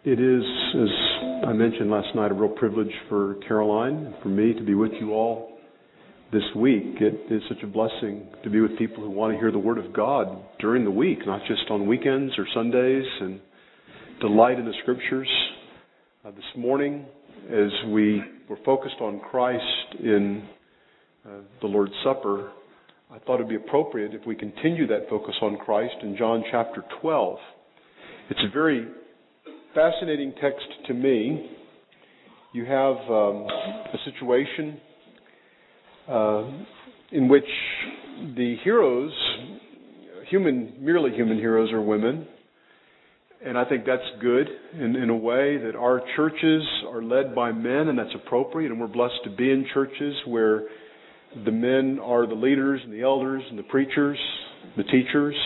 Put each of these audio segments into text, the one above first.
It is, as I mentioned last night, a real privilege for Caroline and for me to be with you all this week. It is such a blessing to be with people who want to hear the Word of God during the week, not just on weekends or Sundays, and delight in the Scriptures. This morning, as we were focused on Christ in the Lord's Supper, I thought it would be appropriate if we continue that focus on Christ in John chapter 12. It's a very fascinating text to me. You have a situation in which the heroes, merely human heroes, are women. And I think that's good in a way that our churches are led by men, and that's appropriate. And we're blessed to be in churches where the men are the leaders and the elders and the preachers, the teachers.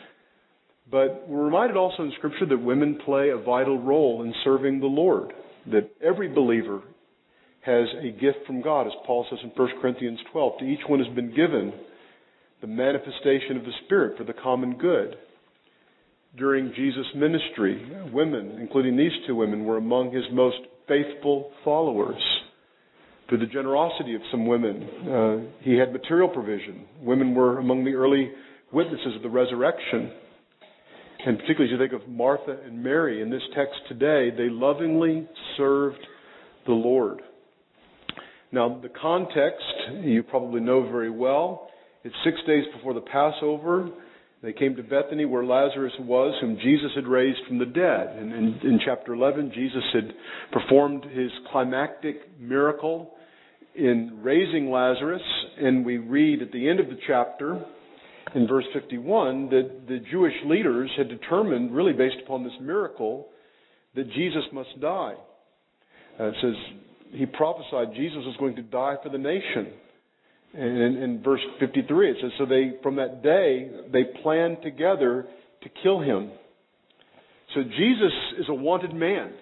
But we're reminded also in Scripture that women play a vital role in serving the Lord, that every believer has a gift from God, as Paul says in 1 Corinthians 12. To each one has been given the manifestation of the Spirit for the common good. During Jesus' ministry, women, including these two women, were among his most faithful followers. Through the generosity of some women, he had material provision. Women were among the early witnesses of the resurrection. And particularly as you think of Martha and Mary in this text today, they lovingly served the Lord. Now, the context you probably know very well. It's 6 days before the Passover. They came to Bethany where Lazarus was, whom Jesus had raised from the dead. And in chapter 11, Jesus had performed his climactic miracle in raising Lazarus. And we read at the end of the chapter, in verse 51, that the Jewish leaders had determined, really based upon this miracle, that Jesus must die. It says, he prophesied Jesus was going to die for the nation. And in verse 53, it says, so from that day, they planned together to kill him. So Jesus is a wanted man.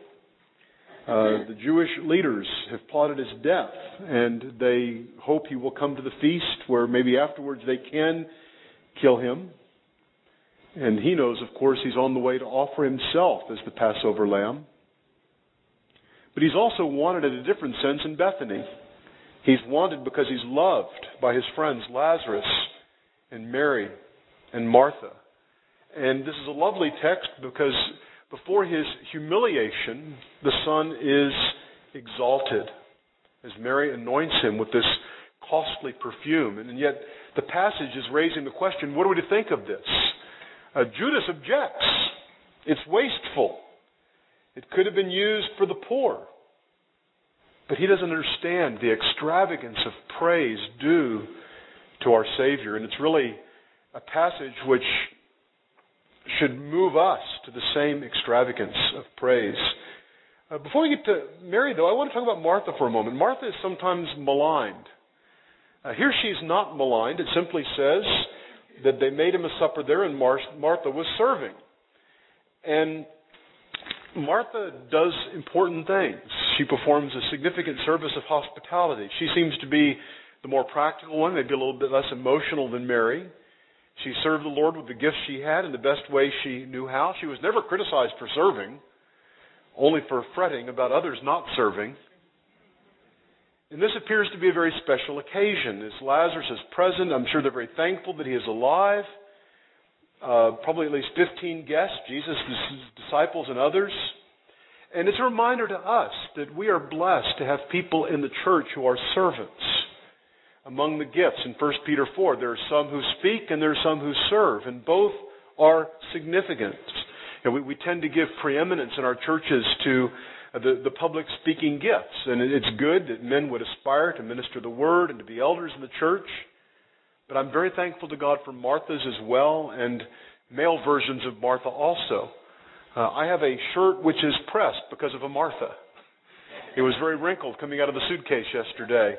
The Jewish leaders have plotted his death, and they hope he will come to the feast where maybe afterwards they can kill him. And he knows, of course, he's on the way to offer himself as the Passover lamb. But he's also wanted in a different sense in Bethany. He's wanted because he's loved by his friends Lazarus and Mary and Martha. And this is a lovely text because before his humiliation, the Son is exalted as Mary anoints him with this costly perfume. And yet the passage is raising the question, what are we to think of this? Judas objects. It's wasteful. It could have been used for the poor. But he doesn't understand the extravagance of praise due to our Savior. And it's really a passage which should move us to the same extravagance of praise. Before we get to Mary, though, I want to talk about Martha for a moment. Martha is sometimes maligned. Here she's not maligned. It simply says that they made him a supper there and Martha was serving. And Martha does important things. She performs a significant service of hospitality. She seems to be the more practical one, maybe a little bit less emotional than Mary. She served the Lord with the gifts she had in the best way she knew how. She was never criticized for serving, only for fretting about others not serving. And this appears to be a very special occasion. As Lazarus is present, I'm sure they're very thankful that he is alive. Probably at least 15 guests, Jesus, his disciples, and others. And it's a reminder to us that we are blessed to have people in the church who are servants. Among the gifts in 1 Peter 4, there are some who speak and there are some who serve, and both are significant. And we tend to give preeminence in our churches to the public speaking gifts. And it's good that men would aspire to minister the word and to be elders in the church. But I'm very thankful to God for Martha's as well, and male versions of Martha also. I have a shirt which is pressed because of a Martha. It was very wrinkled coming out of the suitcase yesterday.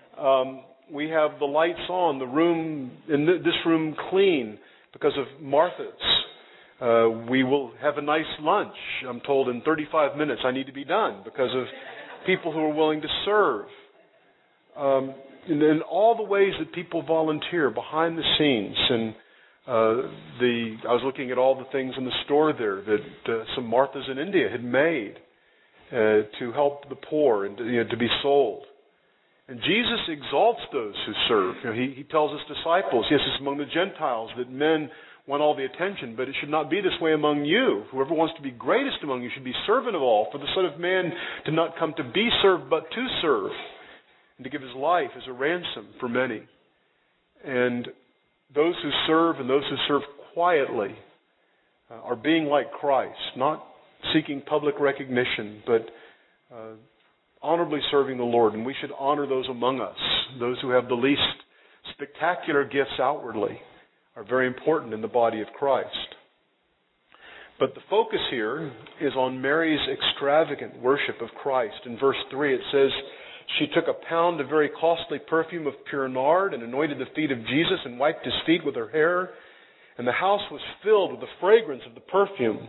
We have the lights on, the room in this room clean because of Martha's. We will have a nice lunch. I'm told in 35 minutes I need to be done because of people who are willing to serve. And in all the ways that people volunteer behind the scenes and I was looking at all the things in the store there that some Marthas in India had made to help the poor and to be sold. And Jesus exalts those who serve. He tells his disciples, yes, it's among the Gentiles that men want all the attention, but it should not be this way among you. Whoever wants to be greatest among you should be servant of all. For the Son of Man did not come to be served, but to serve, and to give his life as a ransom for many. And those who serve and those who serve quietly are being like Christ, not seeking public recognition, but honorably serving the Lord. And we should honor those among us. Those who have the least spectacular gifts outwardly are very important in the body of Christ. But the focus here is on Mary's extravagant worship of Christ. In verse 3 it says, she took a pound of very costly perfume of pure nard and anointed the feet of Jesus and wiped his feet with her hair. And the house was filled with the fragrance of the perfume.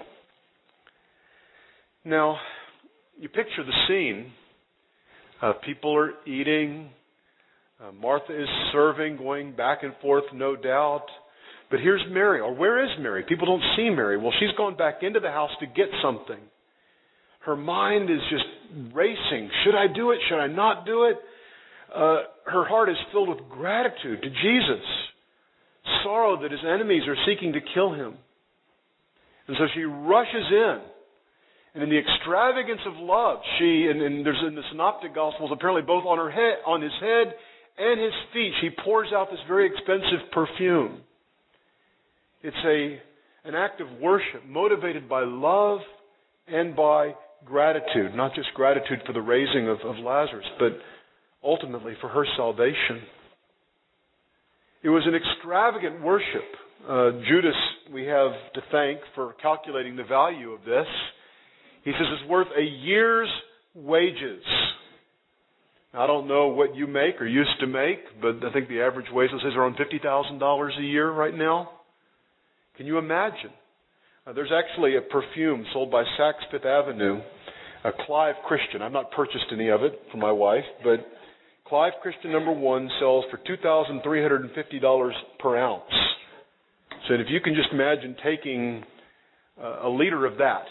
Now, you picture the scene. People are eating. Martha is serving, going back and forth, no doubt. But here's Mary. Or where is Mary? People don't see Mary. Well, she's gone back into the house to get something. Her mind is just racing. Should I do it? Should I not do it? Her heart is filled with gratitude to Jesus. Sorrow that his enemies are seeking to kill him. And so she rushes in. And in the extravagance of love, and there's in the Synoptic Gospels, apparently both on his head and his feet, she pours out this very expensive perfume. It's an act of worship motivated by love and by gratitude, not just gratitude for the raising of Lazarus, but ultimately for her salvation. It was an extravagant worship. Judas, we have to thank for calculating the value of this. He says it's worth a year's wages. Now, I don't know what you make or used to make, but I think the average wage is around $50,000 a year right now. Can you imagine? There's actually a perfume sold by Saks Fifth Avenue, a Clive Christian. I've not purchased any of it for my wife, but Clive Christian number 1 sells for $2,350 per ounce. So if you can just imagine taking a liter of that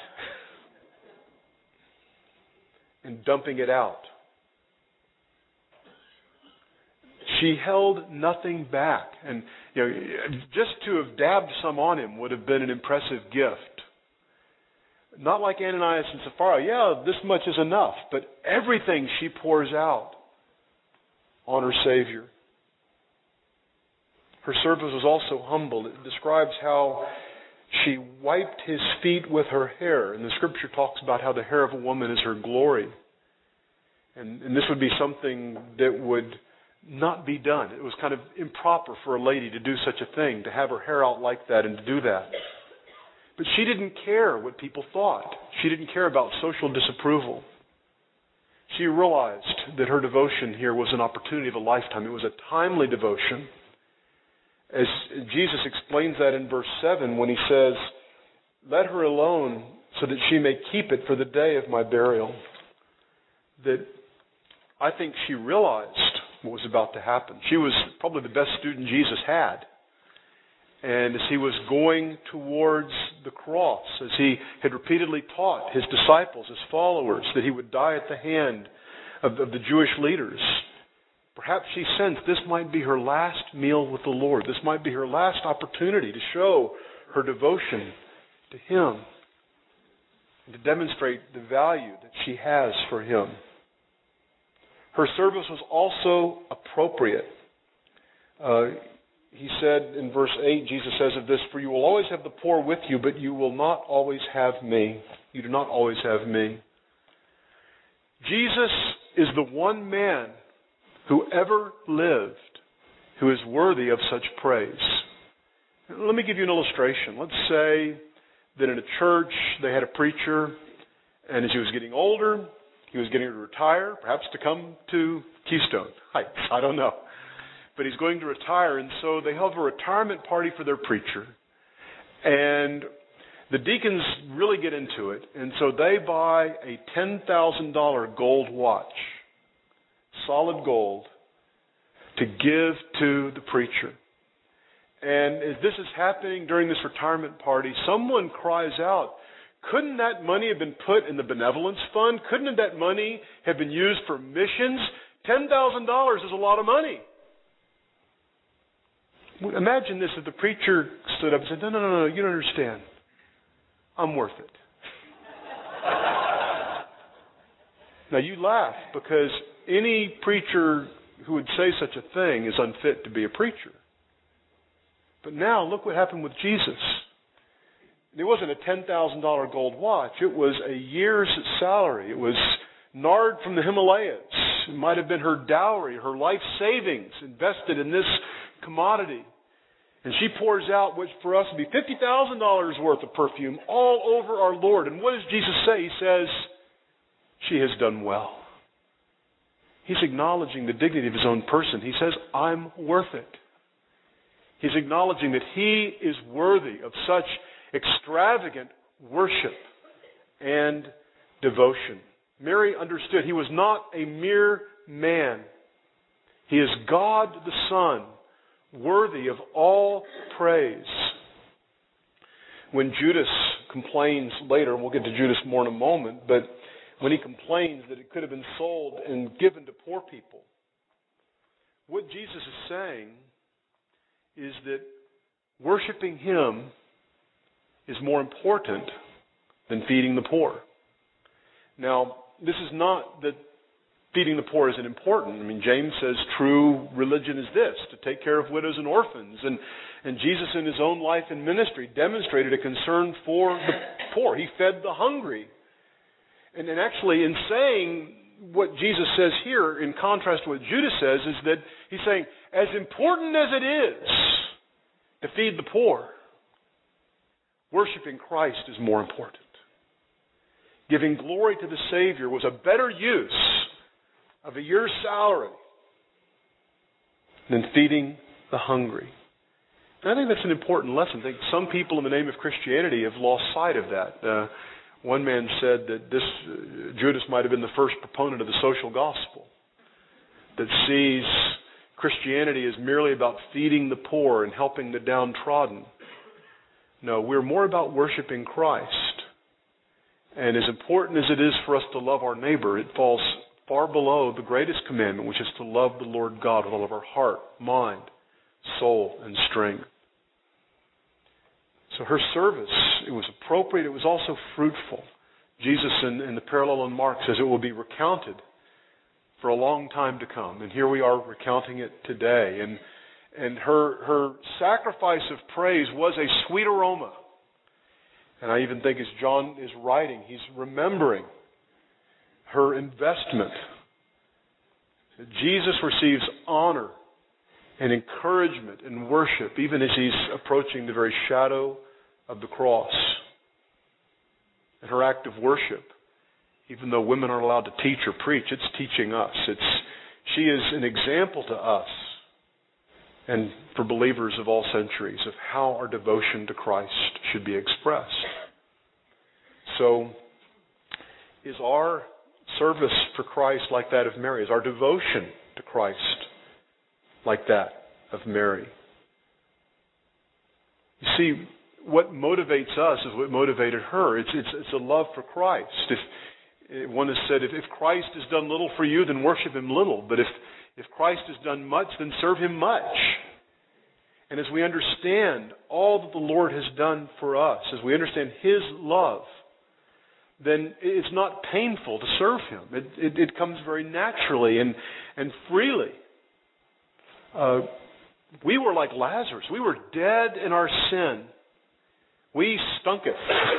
and dumping it out. She held nothing back. And just to have dabbed some on him would have been an impressive gift. Not like Ananias and Sapphira. Yeah, this much is enough. But everything she pours out on her Savior. Her service was also humble. It describes how she wiped his feet with her hair. And the Scripture talks about how the hair of a woman is her glory. And this would be something that would not be done. It was kind of improper for a lady to do such a thing, to have her hair out like that and to do that. But she didn't care what people thought. She didn't care about social disapproval. She realized that her devotion here was an opportunity of a lifetime. It was a timely devotion. As Jesus explains that in verse 7 when he says, let her alone so that she may keep it for the day of my burial. That I think she realized what was about to happen. She was probably the best student Jesus had. And as he was going towards the cross, as he had repeatedly taught his disciples, his followers, that he would die at the hand of the Jewish leaders, perhaps she sensed this might be her last meal with the Lord. This might be her last opportunity to show her devotion to him and to demonstrate the value that she has for him. Her service was also appropriate. He said in verse 8, Jesus says of this, for you will always have the poor with you, but you will not always have me. You do not always have me. Jesus is the one man who ever lived who is worthy of such praise. Let me give you an illustration. Let's say that in a church they had a preacher, and as he was getting older, he was getting to retire, perhaps to come to Keystone Heights. I don't know. But he's going to retire, and so they have a retirement party for their preacher. And the deacons really get into it, and so they buy a $10,000 gold watch, solid gold, to give to the preacher. And as this is happening during this retirement party, someone cries out, couldn't that money have been put in the benevolence fund? Couldn't that money have been used for missions? $10,000 is a lot of money. Imagine this if the preacher stood up and said, no, you don't understand. I'm worth it. Now you laugh because any preacher who would say such a thing is unfit to be a preacher. But now look what happened with Jesus. It wasn't a $10,000 gold watch. It was a year's salary. It was nard from the Himalayas. It might have been her dowry, her life savings invested in this commodity. And she pours out what for us would be $50,000 worth of perfume all over our Lord. And what does Jesus say? He says, she has done well. He's acknowledging the dignity of his own person. He says, I'm worth it. He's acknowledging that he is worthy of such extravagant worship and devotion. Mary understood he was not a mere man. He is God the Son, worthy of all praise. When Judas complains later, and we'll get to Judas more in a moment, but when he complains that it could have been sold and given to poor people, what Jesus is saying is that worshiping him is more important than feeding the poor. Now, this is not that feeding the poor isn't important. I mean, James says true religion is this, to take care of widows and orphans. And Jesus in his own life and ministry demonstrated a concern for the poor. He fed the hungry. And actually, in saying what Jesus says here, in contrast to what Judas says, is that he's saying, as important as it is to feed the poor, worshiping Christ is more important. Giving glory to the Savior was a better use of a year's salary than feeding the hungry. And I think that's an important lesson. I think some people in the name of Christianity have lost sight of that. One man said that Judas might have been the first proponent of the social gospel that sees Christianity as merely about feeding the poor and helping the downtrodden. No, we're more about worshiping Christ. And as important as it is for us to love our neighbor, it falls far below the greatest commandment, which is to love the Lord God with all of our heart, mind, soul, and strength. So her service, it was appropriate, it was also fruitful. Jesus in the parallel in Mark says it will be recounted for a long time to come. And here we are recounting it today. And her sacrifice of praise was a sweet aroma. And I even think as John is writing, he's remembering her investment. That Jesus receives honor and encouragement and worship, even as he's approaching the very shadow of the cross. And her act of worship, even though women aren't allowed to teach or preach, it's teaching us. She is an example to us and for believers of all centuries of how our devotion to Christ should be expressed. So, is our service for Christ like that of Mary? Is our devotion to Christ like that of Mary? You see, what motivates us is what motivated her. It's a love for Christ. If one has said, if Christ has done little for you, then worship him little. But if Christ has done much, then serve him much. And as we understand all that the Lord has done for us, as we understand his love, then it's not painful to serve him. It comes very naturally and freely. We were like Lazarus. We were dead in our sin. We stunketh.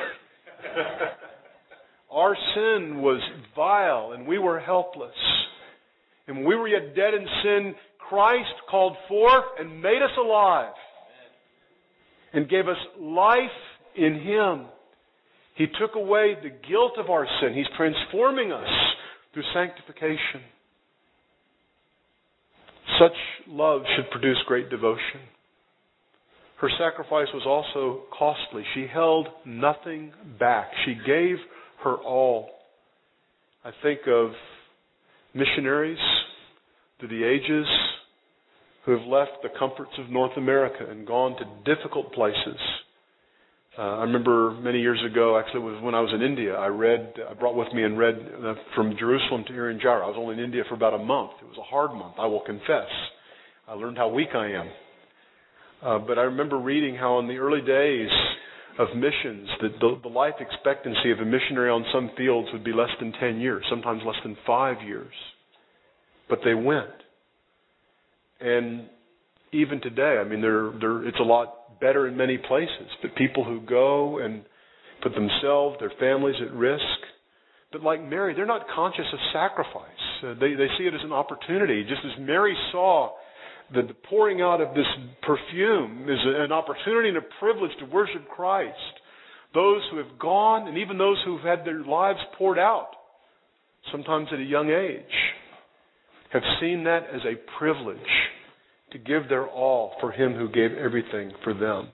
Our sin was vile and we were helpless. And when we were yet dead in sin, Christ called forth and made us alive and gave us life in him. He took away the guilt of our sin. He's transforming us through sanctification. Such love should produce great devotion. Her sacrifice was also costly. She held nothing back. She gave her all. I think of missionaries through the ages who have left the comforts of North America and gone to difficult places. I remember many years ago, actually it was when I was in India, I brought with me and read from Jerusalem to Irian Jaya. I was only in India for about a month. It was a hard month, I will confess. I learned how weak I am. But I remember reading how in the early days of missions, that the life expectancy of a missionary on some fields would be less than 10 years, sometimes less than 5 years. But they went. And even today, I mean, it's a lot better in many places. But people who go and put themselves, their families at risk. But like Mary, they're not conscious of sacrifice. They see it as an opportunity. Just as Mary saw that the pouring out of this perfume is an opportunity and a privilege to worship Christ. Those who have gone, and even those who've had their lives poured out, sometimes at a young age, have seen that as a privilege to give their all for Him who gave everything for them.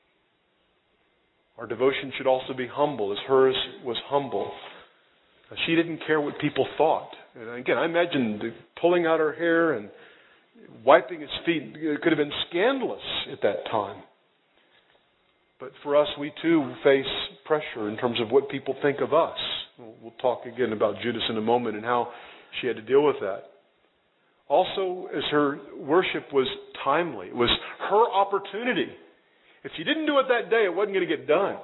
Our devotion should also be humble, as hers was humble. She didn't care what people thought. And again, I imagine pulling out her hair and wiping His feet. It could have been scandalous at that time. But for us, we too face pressure in terms of what people think of us. We'll talk again about Judas in a moment and how she had to deal with that. Also, as her worship was timely, it was her opportunity. If she didn't do it that day, it wasn't going to get done.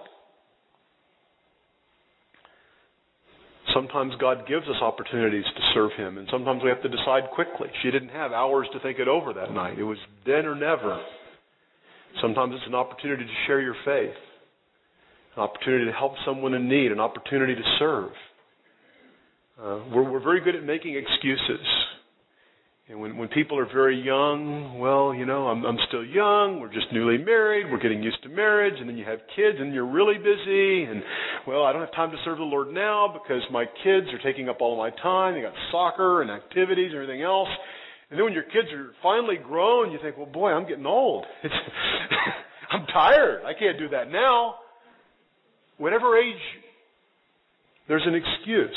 Sometimes God gives us opportunities to serve Him, and sometimes we have to decide quickly. She didn't have hours to think it over that night. It was then or never. Sometimes it's an opportunity to share your faith, an opportunity to help someone in need, an opportunity to serve. We're very good at making excuses. And when people are very young, well, I'm still young, we're just newly married, we're getting used to marriage, and then you have kids and you're really busy, and, well, I don't have time to serve the Lord now because my kids are taking up all of my time. They got soccer and activities and everything else. And then when your kids are finally grown, you think, well, boy, I'm getting old. I'm tired. I can't do that now. Whatever age, there's an excuse.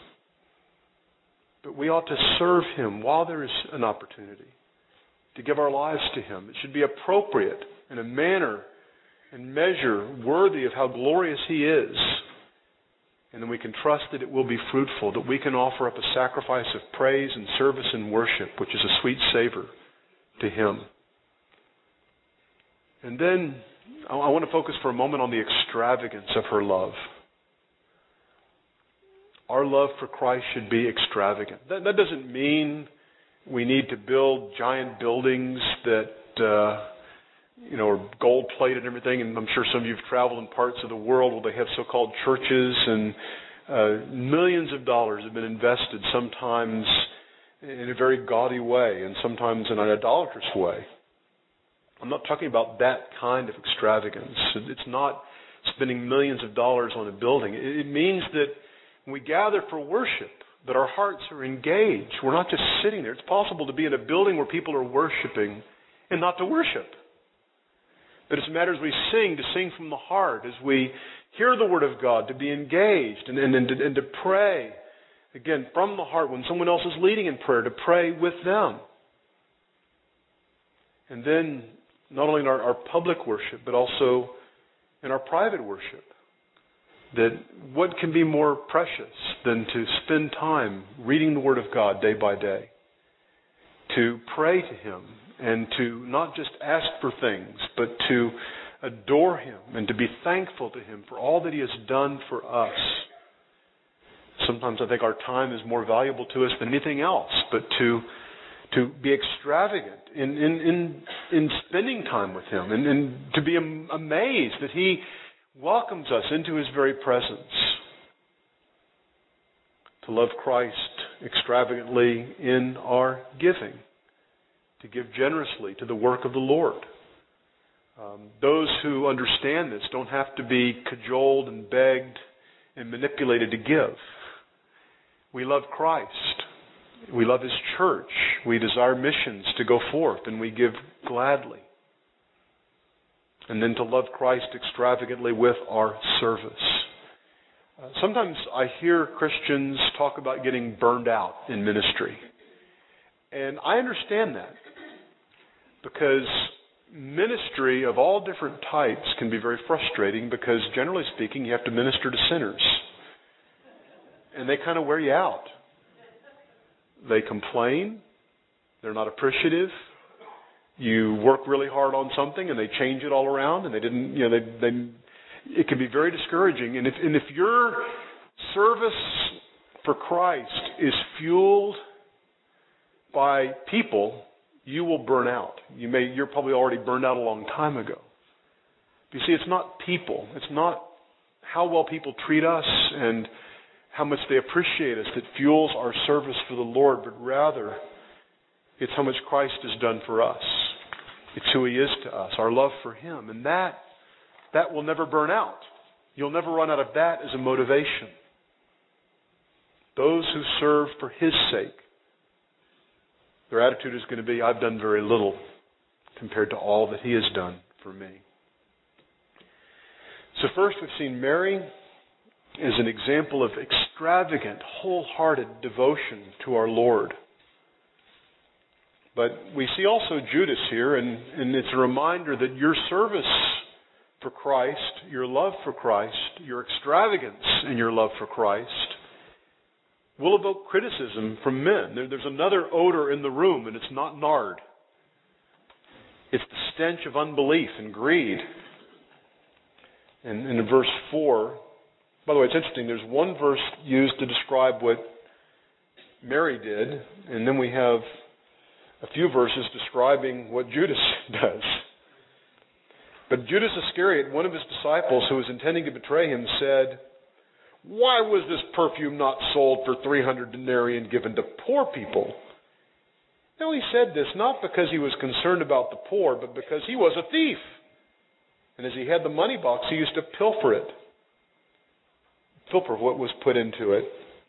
But we ought to serve Him while there is an opportunity to give our lives to Him. It should be appropriate in a manner and measure worthy of how glorious He is. And then we can trust that it will be fruitful, that we can offer up a sacrifice of praise and service and worship, which is a sweet savor to Him. And then I want to focus for a moment on the extravagance of her love. Our love for Christ should be extravagant. That doesn't mean we need to build giant buildings that are gold-plated and everything. And I'm sure some of you have traveled in parts of the world where they have so-called churches, and millions of dollars have been invested, sometimes in a very gaudy way and sometimes in an idolatrous way. I'm not talking about that kind of extravagance. It's not spending millions of dollars on a building. It means that when we gather for worship, that our hearts are engaged. We're not just sitting there. It's possible to be in a building where people are worshiping and not to worship. But it's a matter as we sing, to sing from the heart, as we hear the Word of God, to be engaged and to pray, again, from the heart. When someone else is leading in prayer, to pray with them. And then, not only in our public worship, but also in our private worship. That what can be more precious than to spend time reading the Word of God day by day, to pray to Him, and to not just ask for things, but to adore Him and to be thankful to Him for all that He has done for us. Sometimes I think our time is more valuable to us than anything else, but to be extravagant in spending time with Him, and to be amazed that He welcomes us into His very presence. To love Christ extravagantly in our giving. To give generously to the work of the Lord. Those who understand this don't have to be cajoled and begged and manipulated to give. We love Christ. We love His church. We desire missions to go forth, and we give gladly. And then to love Christ extravagantly with our service. Sometimes I hear Christians talk about getting burned out in ministry. And I understand that. because ministry of all different types can be very frustrating because, generally speaking, you have to minister to sinners. And they kind of wear you out. They complain. They're not appreciative. You work really hard on something and they change it all around, and they didn't, it can be very discouraging. And if your service for Christ is fueled by people, you will burn out. You're probably already burned out a long time ago. You see, it's not people. It's not how well people treat us and how much they appreciate us that fuels our service for the Lord, but rather it's how much Christ has done for us. It's who He is to us, our love for Him. And that will never burn out. You'll never run out of that as a motivation. Those who serve for His sake, their attitude is going to be, I've done very little compared to all that He has done for me. So first we've seen Mary as an example of extravagant, wholehearted devotion to our Lord. But we see also Judas here, and it's a reminder that your service for Christ, your love for Christ, your extravagance in your love for Christ will evoke criticism from men. There's another odor in the room, and it's not nard. It's the stench of unbelief and greed. And in verse 4, by the way, it's interesting, there's one verse used to describe what Mary did, and then we have a few verses describing what Judas does. But Judas Iscariot, one of his disciples who was intending to betray him, said, "Why was this perfume not sold for 300 denarii and given to poor people?" Now he said this not because he was concerned about the poor, but because he was a thief. And as he had the money box, he used to pilfer what was put into it.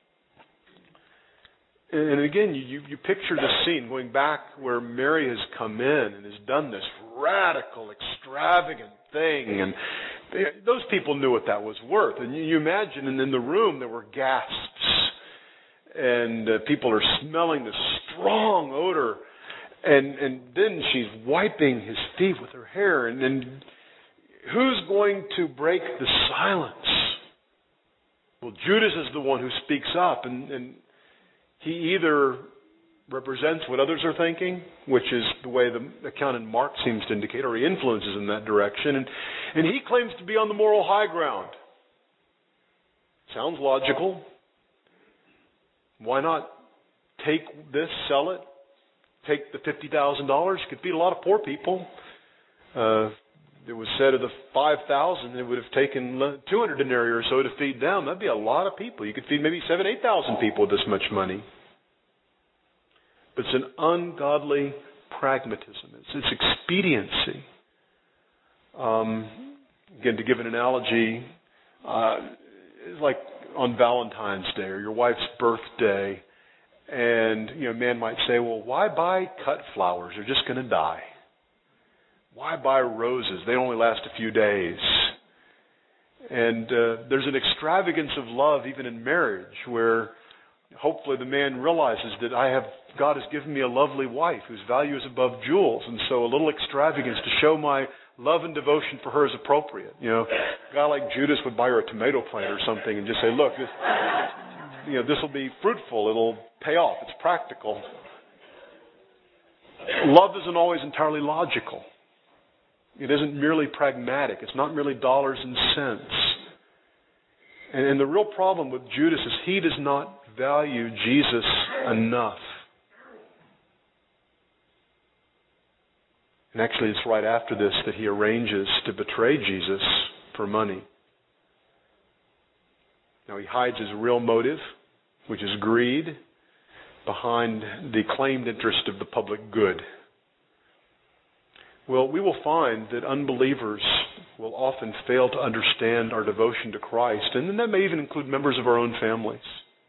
And again, you picture the scene going back where Mary has come in and has done this radical, extravagant thing. And those people knew what that was worth. And you imagine, and in the room there were gasps. And people are smelling this strong odor. And then she's wiping his feet with her hair. And who's going to break the silence? Well, Judas is the one who speaks up. And he either represents what others are thinking, which is the way the account in Mark seems to indicate, or he influences in that direction. And he claims to be on the moral high ground. Sounds logical. Why not take this, sell it, take the $50,000? You could feed a lot of poor people. It was said of the 5,000, it would have taken 200 denarii or so to feed them. That'd be a lot of people. You could feed maybe 7,000, 8,000 people with this much money. But it's an ungodly pragmatism. It's expediency. Again, to give an analogy, it's like on Valentine's Day or your wife's birthday, and a man might say, "Well, why buy cut flowers? They're just going to die. Why buy roses? They only last a few days." And there's an extravagance of love even in marriage where hopefully the man realizes that God has given me a lovely wife whose value is above jewels, and so a little extravagance to show my love and devotion for her is appropriate. A guy like Judas would buy her a tomato plant or something and just say, "Look, this will be fruitful. It'll pay off. It's practical." Love isn't always entirely logical. It isn't merely pragmatic. It's not merely dollars and cents. And the real problem with Judas is he does not value Jesus enough. And actually it's right after this that he arranges to betray Jesus for money. Now he hides his real motive, which is greed, behind the claimed interest of the public good. Well, we will find that unbelievers will often fail to understand our devotion to Christ, and that may even include members of our own families.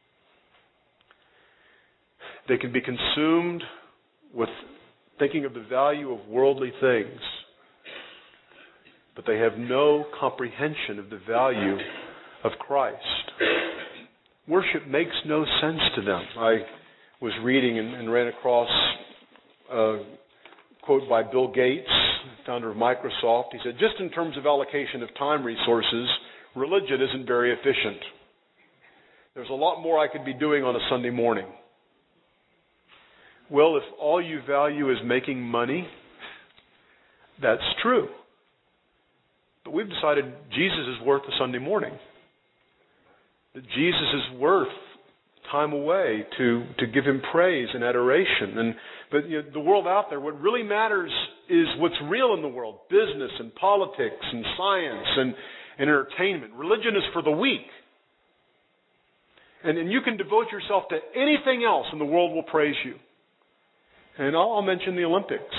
They can be consumed with thinking of the value of worldly things, but they have no comprehension of the value of Christ. Worship makes no sense to them. I was reading and ran across a quote by Bill Gates, founder of Microsoft. He said, just in terms of allocation of time resources, religion isn't very efficient. There's a lot more I could be doing on a Sunday morning. Well, if all you value is making money, that's true. But we've decided Jesus is worth a Sunday morning. That Jesus is worth time away to give Him praise and adoration. But the world out there, what really matters is what's real in the world. Business and politics and science and entertainment. Religion is for the weak. And you can devote yourself to anything else and the world will praise you. And I'll mention the Olympics.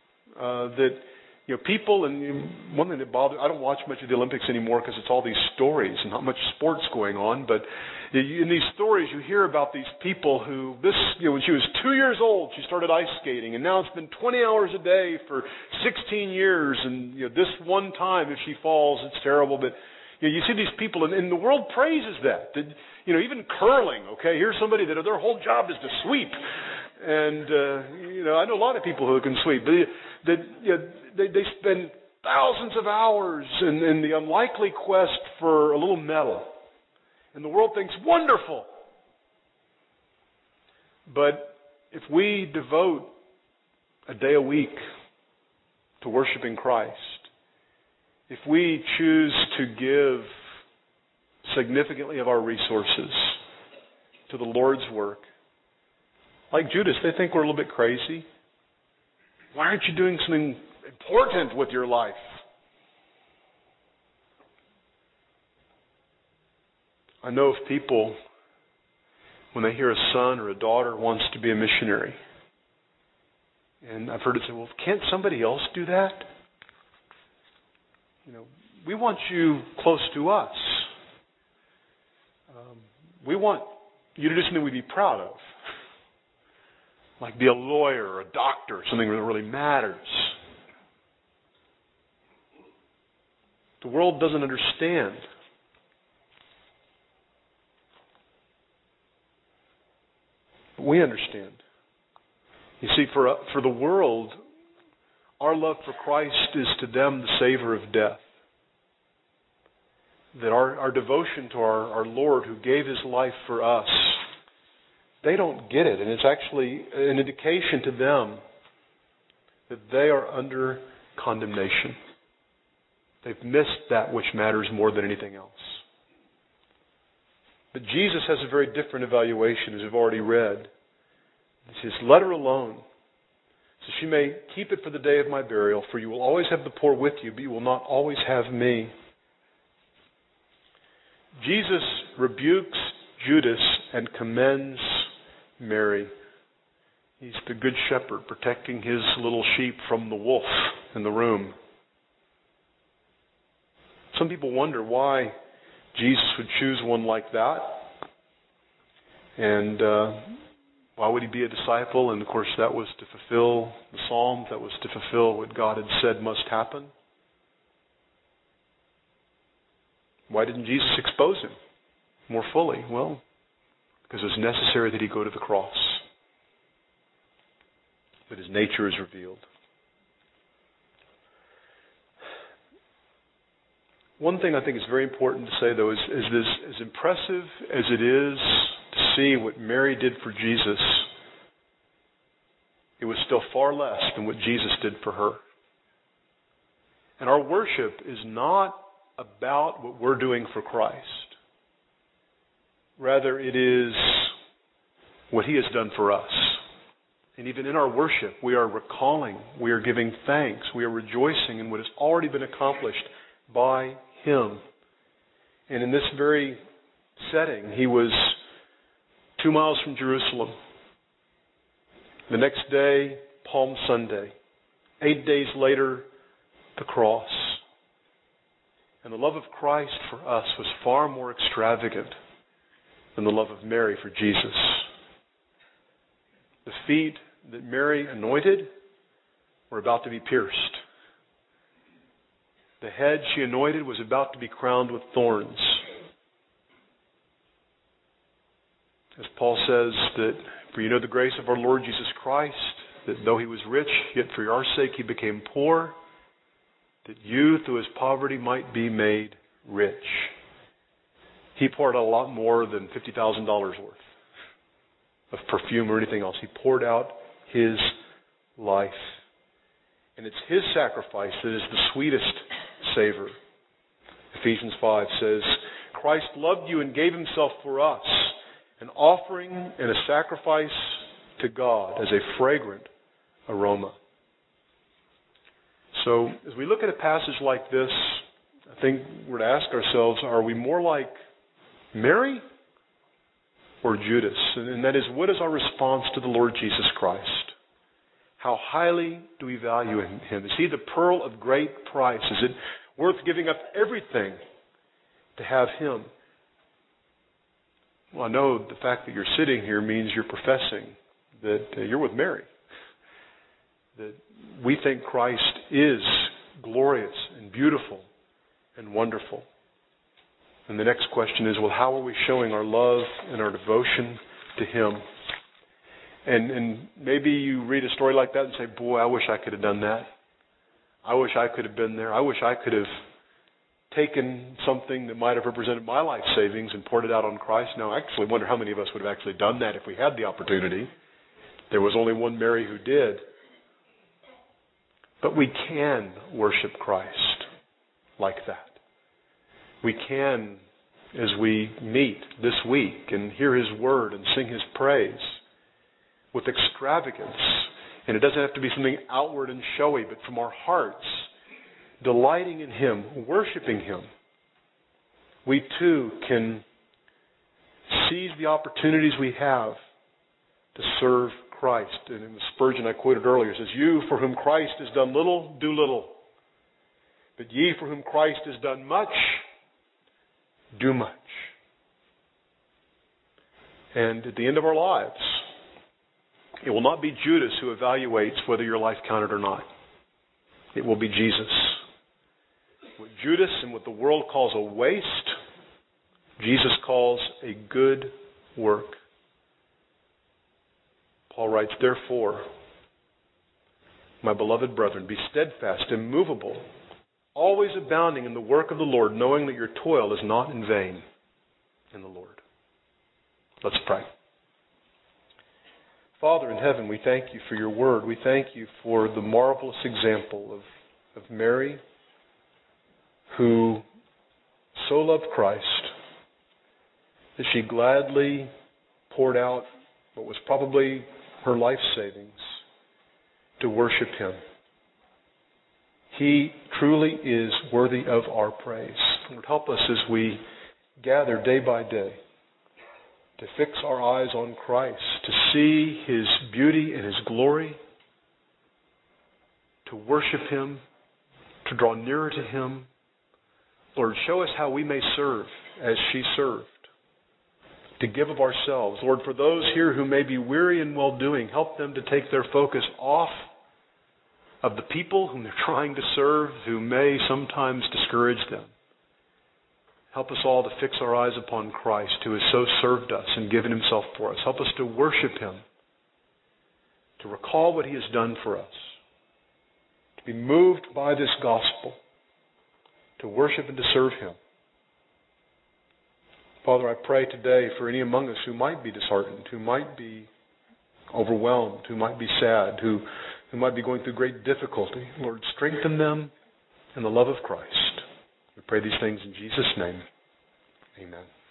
People, and one thing that bothers, I don't watch much of the Olympics anymore because it's all these stories and not much sports going on. But in these stories, you hear about these people who, when she was 2 years old, she started ice skating, and now it's been 20 hours a day for 16 years. And this one time, if she falls, it's terrible. But you see these people, and the world praises that. Even curling. Okay, here's somebody that their whole job is to sweep. And, I know a lot of people who can sweep, but they spend thousands of hours in the unlikely quest for a little medal. And the world thinks, wonderful. But if we devote a day a week to worshiping Christ, if we choose to give significantly of our resources to the Lord's work, like Judas, they think we're a little bit crazy. Why aren't you doing something important with your life? I know of people, when they hear a son or a daughter wants to be a missionary, and I've heard it say, well, can't somebody else do that? We want you close to us. We want you to do something we'd be proud of. Like be a lawyer or a doctor, something that really matters. The world doesn't understand. But we understand. You see, for the world, our love for Christ is to them the savor of death. That our devotion to our Lord who gave His life for us, they don't get it. And it's actually an indication to them that they are under condemnation. They've missed that which matters more than anything else. But Jesus has a very different evaluation, as we've already read. It's His letter alone. So she may keep it for the day of my burial, for you will always have the poor with you, but you will not always have me. Jesus rebukes Judas and commends Mary. He's the good shepherd protecting his little sheep from the wolf in the room. Some people wonder why Jesus would choose one like that. And why would He be a disciple? And of course that was to fulfill the Psalm. That was to fulfill what God had said must happen. Why didn't Jesus expose Him more fully? Well, because it was necessary that He go to the cross. That His nature is revealed. One thing I think is very important to say, though, is this, as impressive as it is to see what Mary did for Jesus, it was still far less than what Jesus did for her. And our worship is not about what we're doing for Christ. Rather, it is what He has done for us. And even in our worship, we are recalling, we are giving thanks, we are rejoicing in what has already been accomplished by Him. And in this very setting, He was 2 miles from Jerusalem. The next day, Palm Sunday. 8 days later, the cross. And the love of Christ for us was far more extravagant than the love of Mary for Jesus. The feet that Mary anointed were about to be pierced. The head she anointed was about to be crowned with thorns. As Paul says that, for you know the grace of our Lord Jesus Christ, that though he was rich, yet for our sake he became poor, that you through his poverty might be made rich. He poured out a lot more than $50,000 worth of perfume or anything else. He poured out his life. And it's his sacrifice that is the sweetest savor. Ephesians 5 says, Christ loved you and gave himself for us, an offering and a sacrifice to God as a fragrant aroma. So as we look at a passage like this, I think we're to ask ourselves, are we more like Mary or Judas? And that is, what is our response to the Lord Jesus Christ? How highly do we value him? Is he the pearl of great price? Is it worth giving up everything to have him? Well, I know the fact that you're sitting here means you're professing that you're with Mary. That we think Christ is glorious and beautiful and wonderful. And the next question is, well, how are we showing our love and our devotion to him? And maybe you read a story like that and say, boy, I wish I could have done that. I wish I could have been there. I wish I could have taken something that might have represented my life savings and poured it out on Christ. Now, I actually wonder how many of us would have actually done that if we had the opportunity. There was only one Mary who did. But we can worship Christ like that. We can, as we meet this week and hear his word and sing his praise, with extravagance. And it doesn't have to be something outward and showy, but from our hearts, delighting in him, worshiping him. We too can seize the opportunities we have to serve Christ. And in the Spurgeon I quoted earlier, it says, you for whom Christ has done little, do little. But ye for whom Christ has done much, do much. And at the end of our lives, it will not be Judas who evaluates whether your life counted or not. It will be Jesus. What Judas and what the world calls a waste, Jesus calls a good work. Paul writes, therefore, my beloved brethren, be steadfast, immovable, always abounding in the work of the Lord, knowing that your toil is not in vain in the Lord. Let's pray. Father in heaven, we thank you for your word. We thank you for the marvelous example of Mary, who so loved Christ that she gladly poured out what was probably her life savings to worship him. He truly is worthy of our praise. Lord, help us as we gather day by day to fix our eyes on Christ, to see his beauty and his glory, to worship him, to draw nearer to him. Lord, show us how we may serve as she served, to give of ourselves. Lord, for those here who may be weary in well-doing, help them to take their focus off of the people whom they're trying to serve, who may sometimes discourage them. Help us all to fix our eyes upon Christ, who has so served us and given himself for us. Help us to worship him, to recall what he has done for us, to be moved by this gospel, to worship and to serve him. Father, I pray today for any among us who might be disheartened, who might be overwhelmed, who might be sad, who might be going through great difficulty. Lord, strengthen them in the love of Christ. We pray these things in Jesus' name. Amen.